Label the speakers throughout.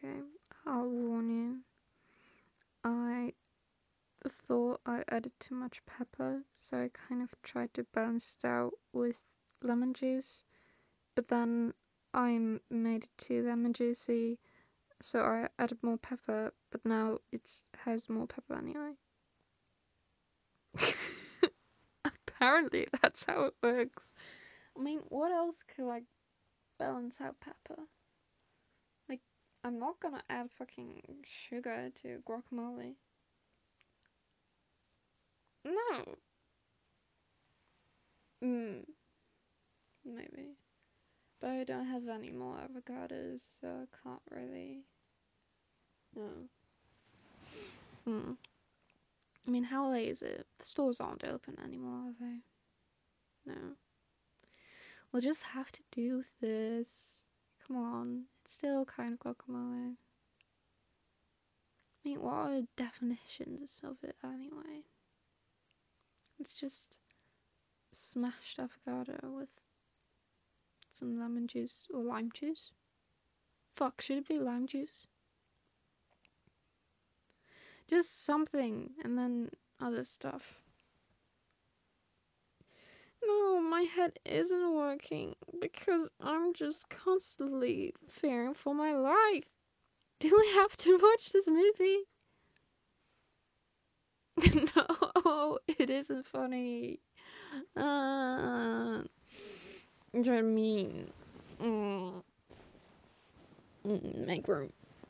Speaker 1: Okay, I'll warn you. I thought I added too much pepper, so I kind of tried to balance it out with lemon juice, but then I made it too lemon juicy, so I added more pepper, but now it has more pepper anyway. Apparently, that's how it works. I mean, what else could I balance out pepper? Like, I'm not gonna add fucking sugar to guacamole. No. Maybe. But I don't have any more avocados, so I can't really. No. I mean, how late is it? The stores aren't open anymore, are they? No. We'll just have to do this. Come on. It's still kind of guacamole. I mean, what are the definitions of it anyway? It's just smashed avocado with some lemon juice or lime juice. Fuck, should it be lime juice? Just something, and then other stuff. No, my head isn't working because I'm just constantly fearing for my life. Do we have to watch this movie? No, it isn't funny. You're mean. Make room.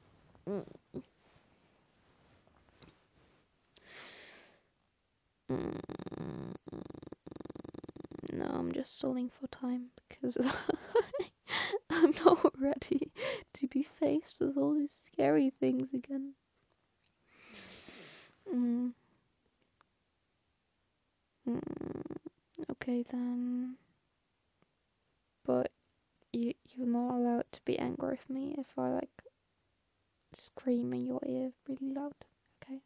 Speaker 1: No, I'm just stalling for time because I'm not ready to be faced with all these scary things again. Okay then. But you're not allowed to be angry with me if I like scream in your ear really loud, okay?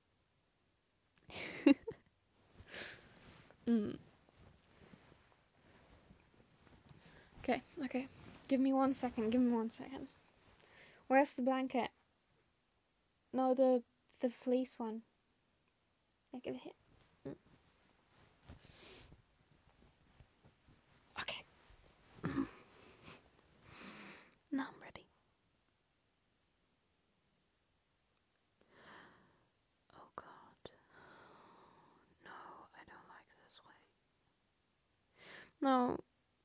Speaker 1: Okay. Give me 1 second. Where's the blanket? No, the fleece one. Like it hit. Okay. Now I'm ready. Oh god. No, I don't like this way. No.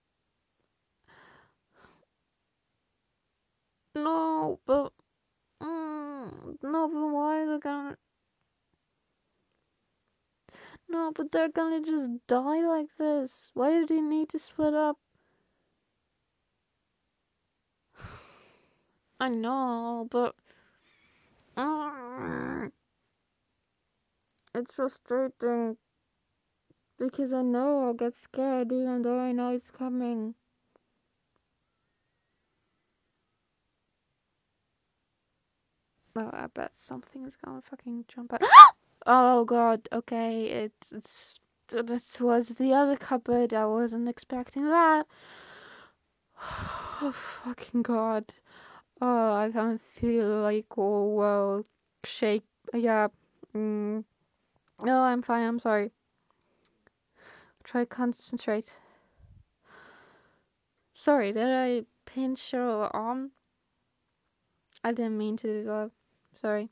Speaker 1: No, but no, but why are they gonna? No, but they're gonna just die like this. Why do they need to split up? I know, but it's frustrating because I know I'll get scared even though I know it's coming. Oh, I bet something's gonna fucking jump out. Oh god, okay, this was the other cupboard. I wasn't expecting that. Oh fucking god. Oh, I can feel like oh well shake. Yeah. No, I'm fine. I'm sorry. Try to concentrate. Sorry, did I pinch your arm? I didn't mean to do that. Sorry.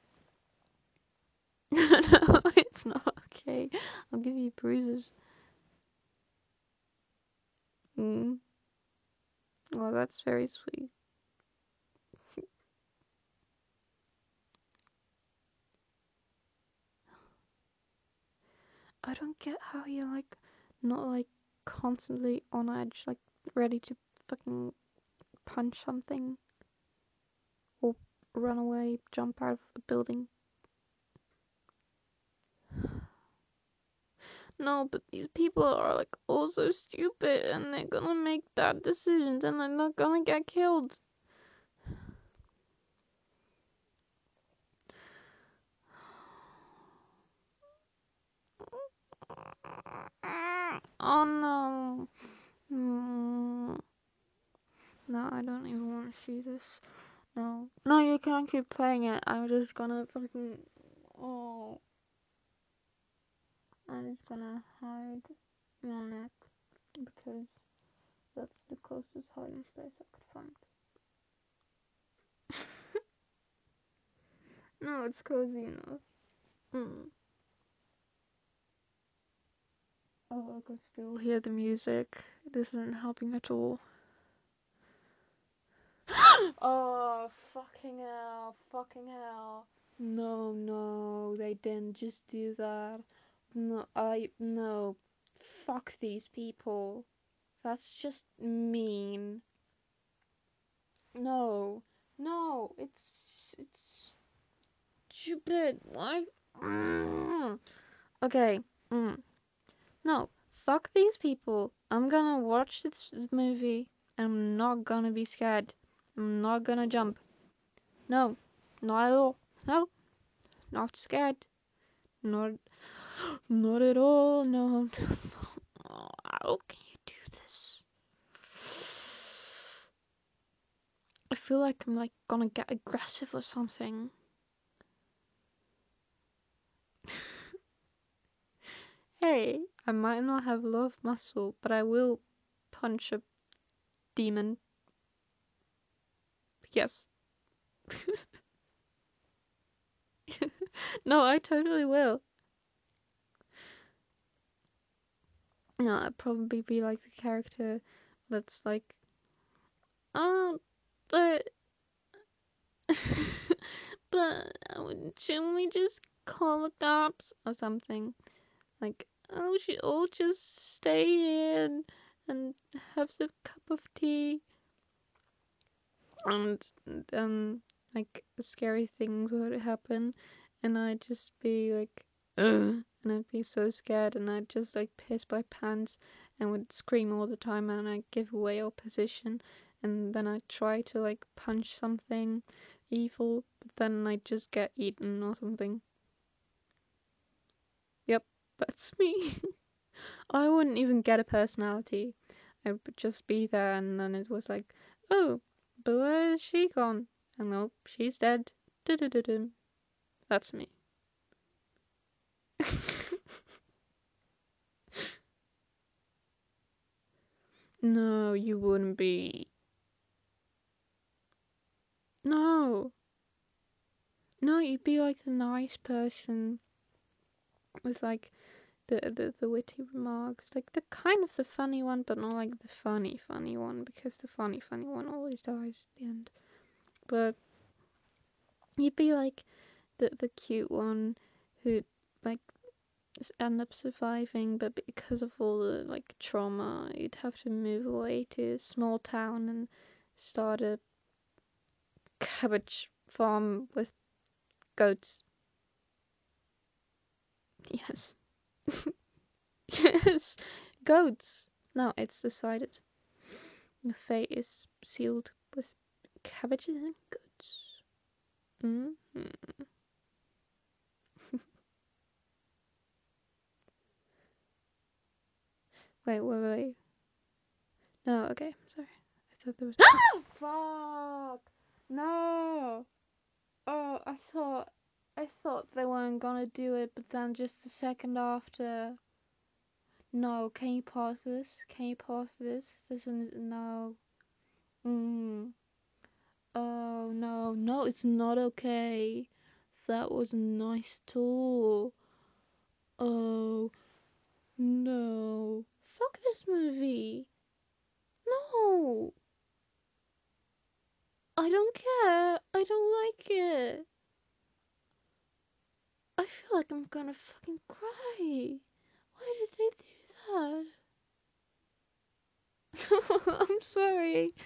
Speaker 1: No, it's not okay. I'll give you bruises. Well, that's very sweet. I don't get how you're like not like constantly on edge, like ready to fucking punch something or run away, jump out of a building. No, but these people are like all so stupid and they're gonna make bad decisions and they're not gonna get killed. Oh no. No, I don't even want to see this. No. No, you can't keep playing it. I'm just gonna fucking. Oh. I'm just gonna hide your neck because that's the closest hiding space I could find. No, it's cozy enough. Mm. Oh, I can still hear the music. This isn't helping at all. Oh, fucking hell, fucking hell. No, no, they didn't just do that. No. Fuck these people. That's just mean. No, no, it's stupid. Why? Okay. Mm. No, fuck these people. I'm gonna watch this movie. I'm not gonna be scared. I'm not gonna jump. No, not at all. No, not scared. Not, not at all. No. How can you do this? I feel like I'm like gonna get aggressive or something. Hey, I might not have a lot of muscle, but I will punch a demon. Yes. No, I totally will. No, I'd probably be like the character that's like, oh, but, but shouldn't we just call the cops or something? Like, oh, we should all just stay here and have some cup of tea. And then, like, scary things would happen, and I'd just be like, ugh, and I'd be so scared, and I'd just like piss my pants and would scream all the time, and I'd give away our position, and then I'd try to like punch something evil, but then I'd just get eaten or something. Yep, that's me. I wouldn't even get a personality. I would just be there, and then it was like, oh, but where is she gone? And nope, she's dead. Du-du-du-dum. That's me. No, you wouldn't be. No. No, you'd be like the nice person with like the witty remarks. Like the kind of the funny one, but not like the funny one, because the funny one always dies at the end. But you'd be like the cute one who like end up surviving, but because of all the like trauma, you'd have to move away to a small town and start a cabbage farm with goats. Yes. Yes. Goats. No, it's decided. Your fate is sealed with cabbages and goats. Mm-hmm. Wait. No, okay, sorry. I thought there was. Fuck! No! Oh, I thought they weren't gonna do it, but then just a second after. No, can you pause this? Can you pause this? This is no. Mm. Oh no, it's not okay. That wasn't nice at all. Oh no. Fuck this movie. No. I don't care. I don't like it. I feel like I'm gonna fucking cry. Why did they do that? I'm sorry.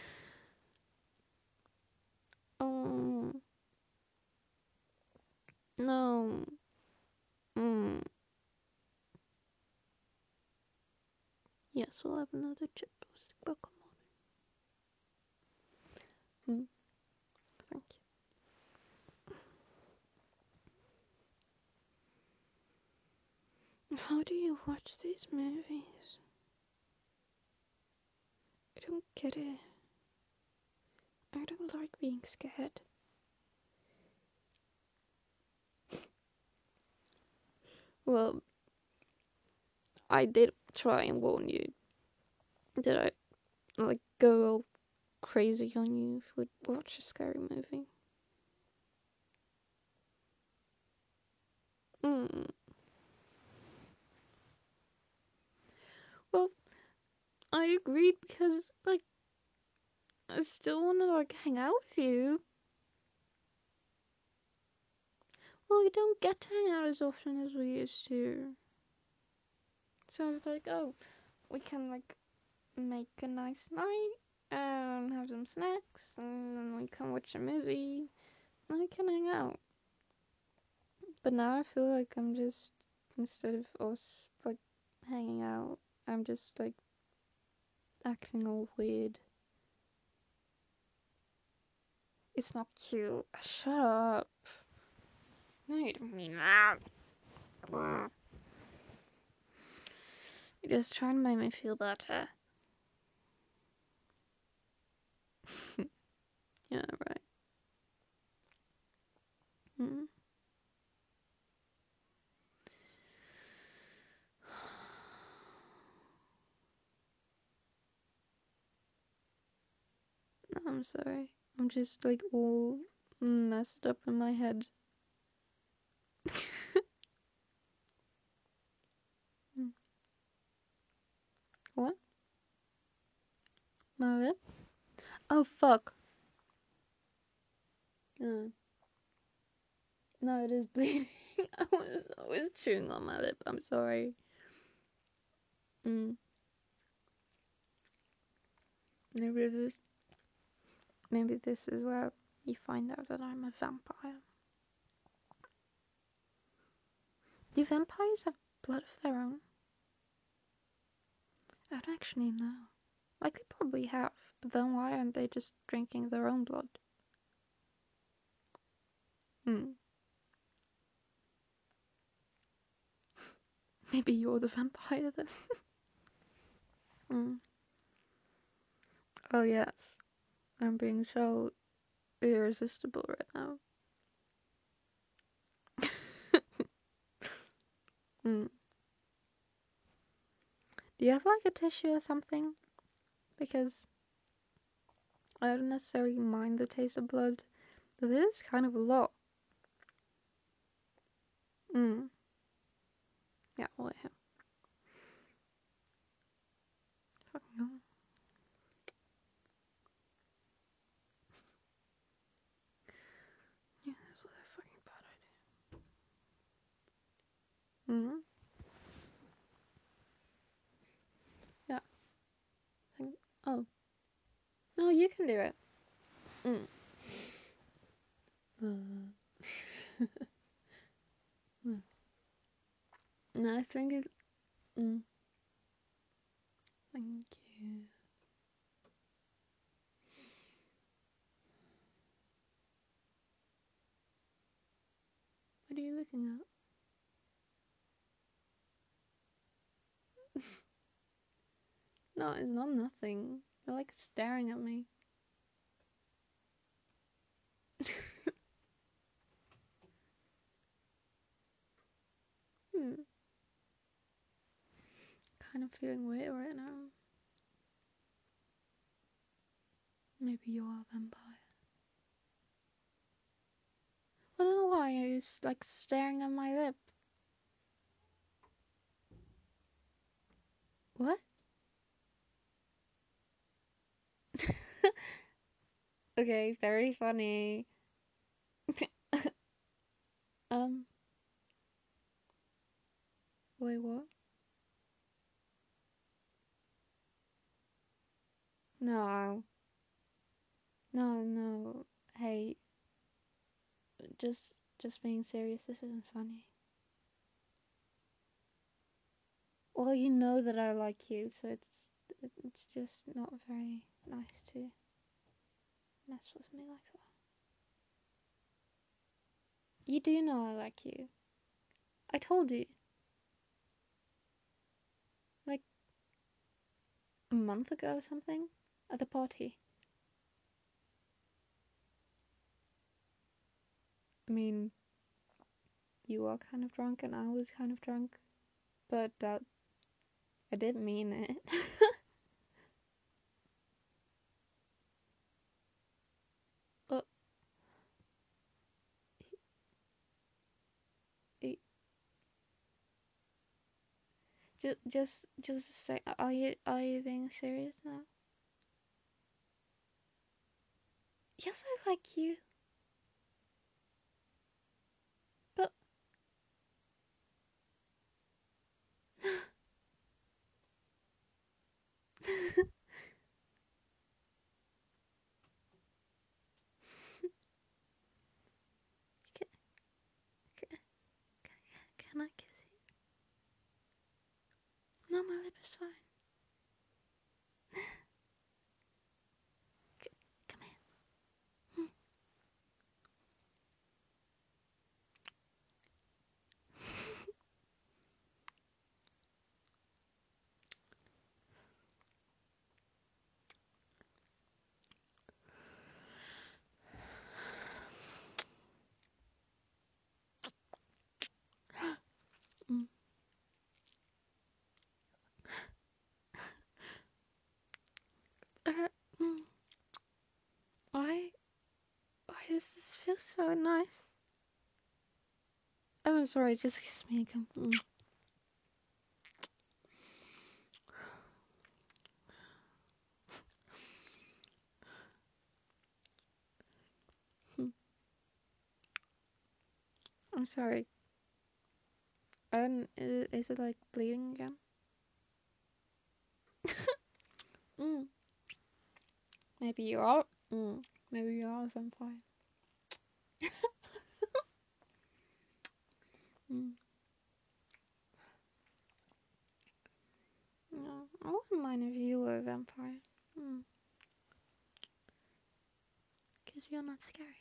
Speaker 1: Oh no. Mm. Yes, we'll have another chip toasted guacamole. Mm. Thank you. How do you watch these movies? I don't get it. I don't like being scared. Well, I did try and warn you. Did I like go all crazy on you if we watch a scary movie? Mm. Well, I agreed because like I still want to like hang out with you. Well, we don't get to hang out as often as we used to. So I was like, oh, we can like make a nice night and have some snacks, and then we can watch a movie and we can hang out. But now I feel like I'm just, instead of us like hanging out, I'm just like acting all weird. It's not cute. Shut up. No, you don't mean that. You're just trying to make me feel better. Yeah, right. Mm. No, I'm sorry. I'm just like all messed up in my head. Mm. What? My lip? Oh fuck. No. No, it is bleeding. I was chewing on my lip. I'm sorry. Mm. Maybe this, maybe this is where you find out that I'm a vampire. Do vampires have blood of their own? I don't actually know. Like they probably have, but then why aren't they just drinking their own blood? Hmm. Maybe you're the vampire then. Hmm. Oh yes, I'm being so irresistible right now. Hmm. Do you have like a tissue or something? Because I don't necessarily mind the taste of blood, but this is kind of a lot. Hmm. Yeah, well, yeah. Fucking hell. Yeah, that's a fucking bad idea. Hmm. Yeah. Think. Oh. No, you can do it. Hmm. No, I think it. Mm. Thank you. What are you looking at? No, it's not nothing. You're like staring at me. Hmm. Kind of feeling weird right now. Maybe you are a vampire. I don't know why you're just like staring at my lip. What? Okay, very funny. um, wait, what? No, no, no. Hey, just being serious. This isn't funny. Well, you know that I like you, so it's just not very nice to mess with me like that. You do know I like you. I told you, like a month ago or something, at the party. I mean, you were kind of drunk and I was kind of drunk, but that I didn't mean it. But it, just say, are you being serious now? Yes, I like you, but can, can, can I kiss you? No, my lip is fine. Come here. Uh, mm, why? Why does this feel so nice? Oh, I'm sorry. Just kiss me again. I'm sorry. Is it like bleeding again? Mm. Maybe you are. Maybe you are a vampire. Mm. No, I wouldn't mind if you were a vampire. Mm. Cause you're not scary.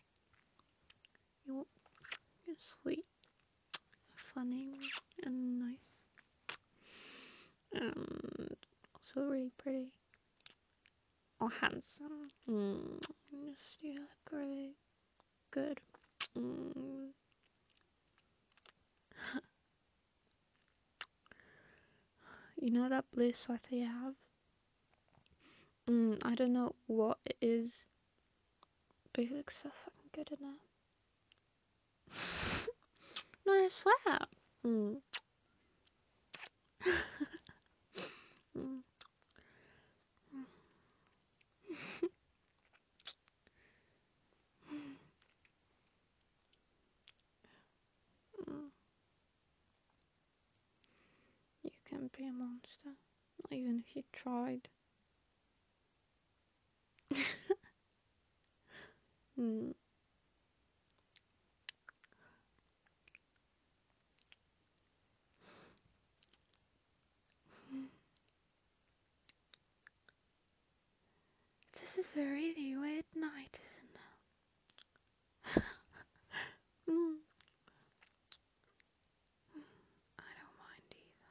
Speaker 1: You're sweet, funny, and nice, and also really pretty. Or handsome. Just you look really good. Mm. You know that blue sweater you have? I don't know what it is, but you look so fucking good in it. No, I swear. Mm. Mm. Mm. You can be a monster, even if you tried. Mm. This is a really weird night, isn't it? Mm. I don't mind either.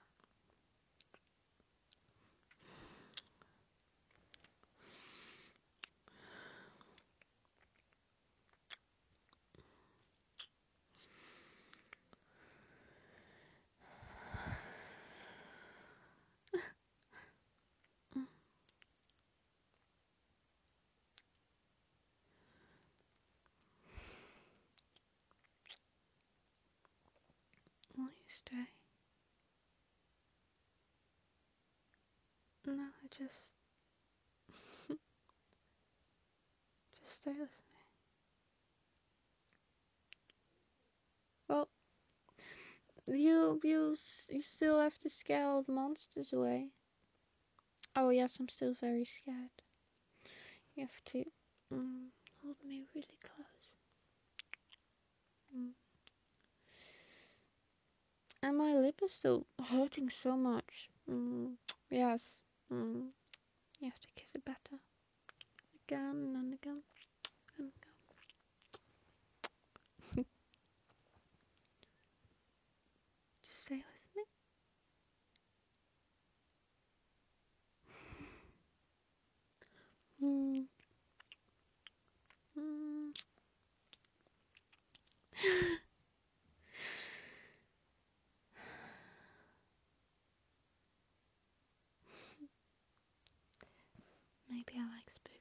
Speaker 1: Mm. Will you stay? No, I just stay with me. Well, you still have to scare all the monsters away. Oh yes, I'm still very scared. You have to hold me really close. Mm. And my lip is still hurting so much. Yes. Mm. You have to kiss it better. Again and again and again. Just stay with me. Mm. Mm. maybe I like spoons.